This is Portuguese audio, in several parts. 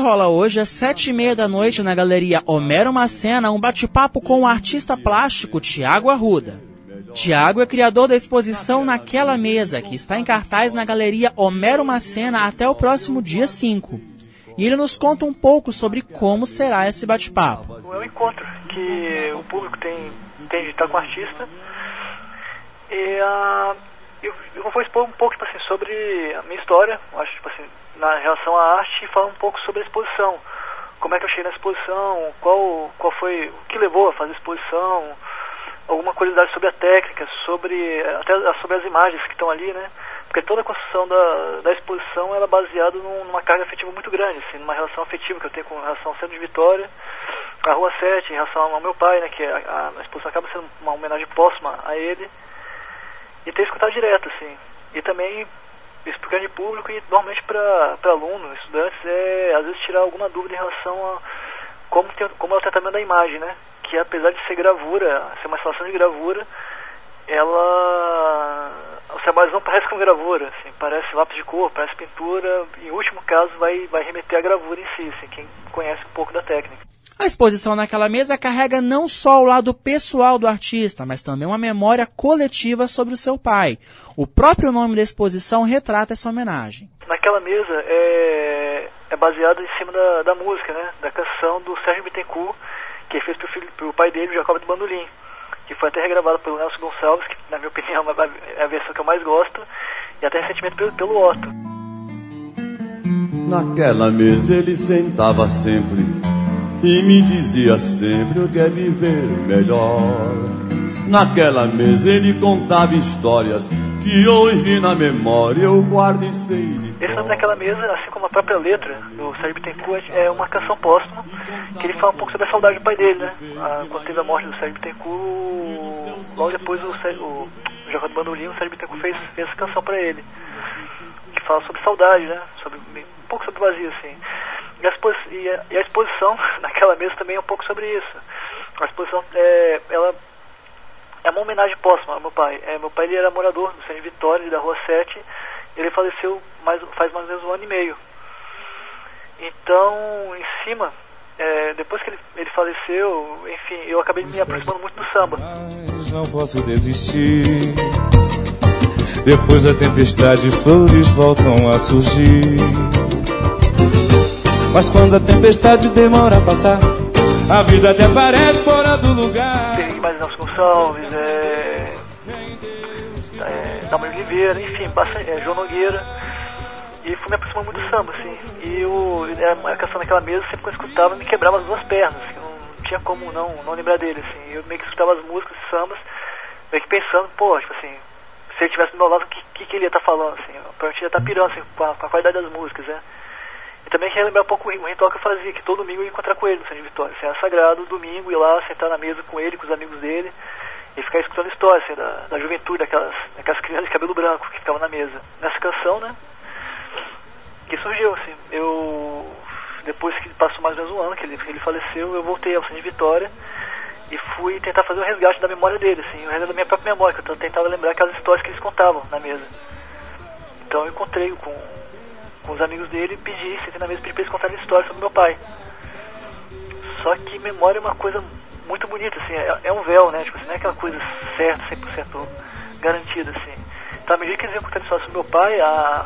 rola hoje às 7h30 da noite na Galeria Homero Macena um bate-papo com o artista plástico Tiago Arruda. Tiago é criador da exposição Naquela Mesa, que está em cartaz na Galeria Homero Macena até o próximo dia 5. E ele nos conta um pouco sobre como será esse bate-papo. É um encontro que o público tem de estar com o artista. E eu vou expor um pouco tipo assim, sobre a minha história, acho, tipo assim, na relação à arte, e falar um pouco sobre a exposição. Como é que eu cheguei na exposição, qual foi o que levou a fazer a exposição, alguma curiosidade sobre a técnica, até sobre as imagens que estão ali, né? Porque toda a construção da exposição ela é baseada numa carga afetiva muito grande, assim, numa relação afetiva que eu tenho com relação ao Centro de Vitória, a Rua 7, em relação ao meu pai, né? Que a exposição acaba sendo uma homenagem póstuma a ele. E ter escutado direto, assim. E também explicar de público e normalmente para alunos, estudantes, às vezes tirar alguma dúvida em relação a como é o tratamento da imagem, né? Que apesar de ser gravura, ser uma instalação de gravura, os trabalhos não parecem com gravura, assim, parece lápis de cor, parece pintura, em último caso vai remeter à gravura em si, assim, quem conhece um pouco da técnica. A exposição Naquela Mesa carrega não só o lado pessoal do artista, mas também uma memória coletiva sobre o seu pai. O próprio nome da exposição retrata essa homenagem. Naquela Mesa é baseado em cima da música, né? Da canção do Sérgio Bittencourt, que ele fez pro pai dele, o Jacob do Bandolim, que foi até regravado pelo Nelson Gonçalves, que na minha opinião é a versão que eu mais gosto, e até recentemente pelo Otto. Naquela mesa ele sentava sempre e me dizia sempre o que é viver melhor. Naquela mesa ele contava histórias que hoje na memória eu guardo e sei de cor. Esse nome Naquela Mesa, assim como a própria letra do Sérgio Bittencourt, é uma canção póstuma que ele fala um pouco sobre a saudade do pai dele, né? Quando teve a morte do Sérgio Bittencourt, logo depois o Jacob do Bandolim, o Sérgio Bittencourt fez essa canção pra ele, que fala sobre saudade, né? Um pouco sobre o vazio, assim. E a exposição Naquela Mesa também é um pouco sobre isso. A exposição ela é uma homenagem póstuma ao meu pai. Meu pai ele era morador do Centro de Vitória, da Rua 7. Ele faleceu faz mais ou menos 1 ano e meio. Então, em cima, depois que ele faleceu, enfim, eu acabei me aproximando muito do samba. Mas não posso desistir. Depois da tempestade, flores voltam a surgir. Mas quando a tempestade demora a passar, a vida até parece fora do lugar. Tem mais Nelson Gonçalves, Dalma Oliveira, enfim, João Nogueira. E fui me aproximando muito do samba, assim. E a canção Naquela Mesa, sempre que eu escutava, me quebrava as 2 pernas, que não tinha como não lembrar dele, assim. Eu meio que escutava as músicas e sambas, meio que pensando, tipo assim, se ele estivesse do meu lado, o que ele ia estar falando, assim. Provavelmente ia estar pirando, assim, com a qualidade das músicas, né. E também queria lembrar um pouco o ritual que eu fazia, que todo domingo eu ia encontrar com ele no Centro de Vitória. Assim, era sagrado, domingo, ir lá, sentar na mesa com ele, com os amigos dele, e ficar escutando histórias, assim, da juventude, daquelas crianças de cabelo branco que ficavam na mesa. Nessa canção, né, que surgiu, assim, depois que passou mais ou menos 1 ano que ele faleceu, eu voltei ao Centro de Vitória e fui tentar fazer um resgate da memória dele, assim, o resgate da minha própria memória, que eu tentava lembrar aquelas histórias que eles contavam na mesa. Então eu encontrei com os amigos dele e pedi, sentei na mesa, pedi pra eles contarem histórias sobre meu pai. Só que memória é uma coisa muito bonita, assim, é um véu, né, tipo assim, não é aquela coisa certa, 100% garantida, assim. Então, à medida que eles iam contando histórias sobre meu pai,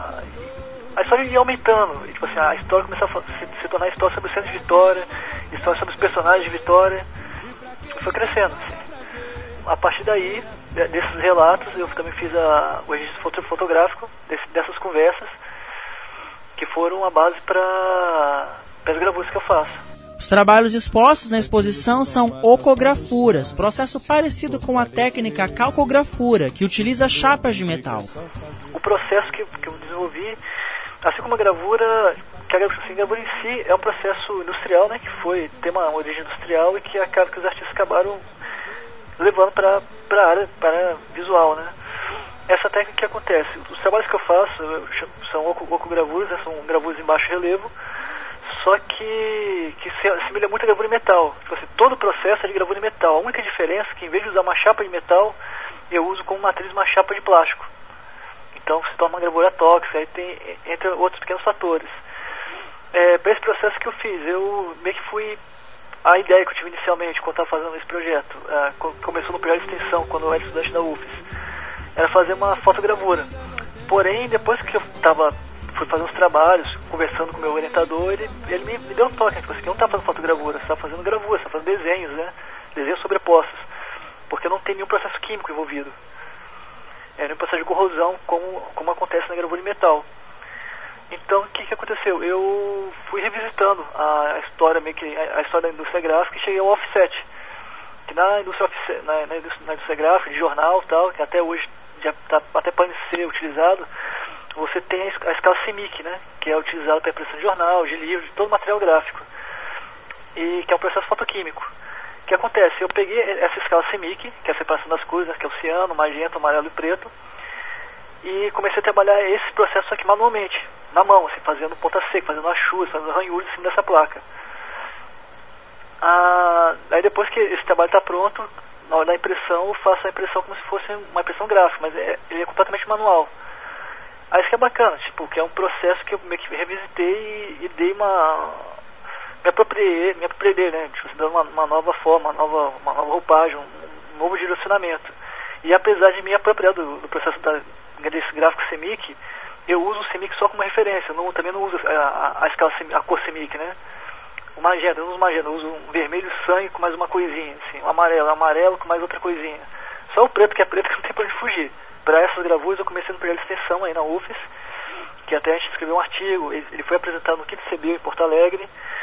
a história ia aumentando, e, tipo assim, a história começava a se tornar história sobre o Centro de Vitória, história sobre os personagens de Vitória, e foi crescendo, assim. A partir daí, desses relatos, eu também fiz o registro fotográfico dessas conversas, que foram a base para as gravuras que eu faço. Os trabalhos expostos na exposição são ocografuras, processo parecido com a técnica calcografura, que utiliza chapas de metal. O processo que eu desenvolvi, assim como a gravura, que a gravura em si é um processo industrial, né, que tem uma origem industrial e que acaba que os artistas acabaram levando para a área para visual, né. Essa técnica que acontece, os trabalhos que eu faço são ocogravuras, né, são gravuras em baixo relevo, só que se assemelha muito a gravura em metal. Tipo assim, todo o processo é de gravura em metal. A única diferença é que, em vez de usar uma chapa de metal, eu uso como matriz uma chapa de plástico. Então se torna uma gravura tóxica, aí tem, entre outros pequenos fatores. Para esse processo que eu fiz, eu meio que fui... A ideia que eu tive inicialmente quando estava fazendo esse projeto, começou no período de extensão, quando eu era estudante da UFES, era fazer uma fotogravura. Porém, depois que eu fui fazendo os trabalhos, conversando com o meu orientador, ele me deu um toque, tipo assim, eu não estava fazendo fotogravura, você estava fazendo gravura, você estava fazendo desenhos, né? Desenhos sobrepostos, porque não tem nenhum processo químico envolvido. Nenhum processo de corrosão, como acontece na gravura de metal. Então, o que aconteceu? Eu fui revisitando a história da indústria gráfica e cheguei ao offset. Que na indústria gráfica, de jornal e tal, que até hoje já até pode ser utilizado, você tem a escala CMYK, né? Que é utilizada para impressão de jornal, de livro, de todo material gráfico. E que é um processo fotoquímico. O que acontece? Eu peguei essa escala CMYK, que é a separação das cores, que é o ciano, magenta, amarelo e preto, e comecei a trabalhar esse processo aqui manualmente, na mão, assim, fazendo ponta seca, fazendo achus, fazendo ranhura em cima dessa placa. Aí depois que esse trabalho está pronto, na hora da impressão, eu faço a impressão como se fosse uma impressão gráfica, mas ele é completamente manual. Aí isso que é bacana, tipo, que é um processo que eu meio que revisitei e dei me apropriei dele, né? Tipo, dando uma nova forma, uma nova roupagem, um novo direcionamento. E apesar de me apropriar do processo desse gráfico CMYK, eu uso o CMYK só como referência, também não uso a cor CMYK, né? O magenta, eu não uso magenta, eu uso um vermelho sangue com mais uma coisinha, assim, um amarelo com mais outra coisinha. Só o preto, que é preto, que não tem pra onde fugir. Para essas gravuras eu comecei no projeto de extensão aí na UFES, que até a gente escreveu um artigo, ele foi apresentado no Quinto CB em Porto Alegre,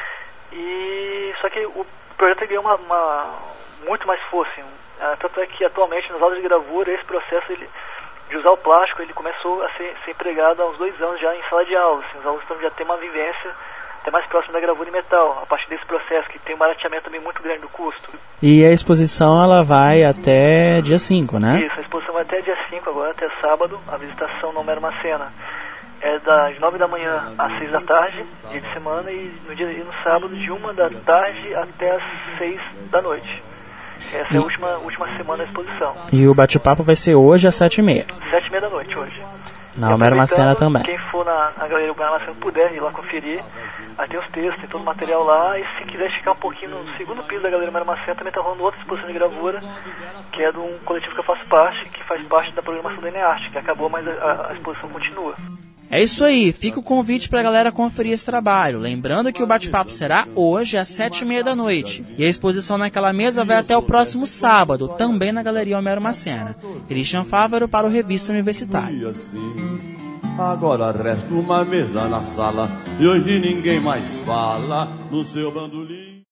só que o projeto ganhou muito mais força, tanto é que atualmente nas aulas de gravura esse processo de usar o plástico, ele começou a ser empregado há uns 2 anos já em sala de aula, assim, os alunos estão já têm uma vivência até mais próxima da gravura em metal, a partir desse processo, que tem um barateamento também muito grande do custo. E a exposição, ela vai até dia 5, né? Isso, a exposição vai até dia 5 agora, até sábado, a visitação no Homero Macena é das 9 da manhã às 6 da tarde, dia de semana, e no sábado de 1 da tarde até às 6 da noite. Essa é a última semana da exposição. E o bate-papo vai ser hoje às 7h30. 7h30 da noite hoje. Na Homero Macena também. Quem for na Galeria Homero Macena puder ir lá conferir, aí tem os textos, tem todo o material lá, e se quiser ficar um pouquinho no segundo piso da Galeria Homero Macena, também está rolando outra exposição de gravura, que é de um coletivo que eu faço parte, que faz parte da programação da Enearte, que acabou, mas a exposição continua. É isso aí, fica o convite pra galera conferir esse trabalho. Lembrando que o bate-papo será hoje às 7h30 da noite. E a exposição naquela mesa vai até o próximo sábado, também na Galeria Homero Macena. Christian Fávaro para o Revista Universitária. Agora resta uma mesa na sala e hoje ninguém mais fala no seu bandolim.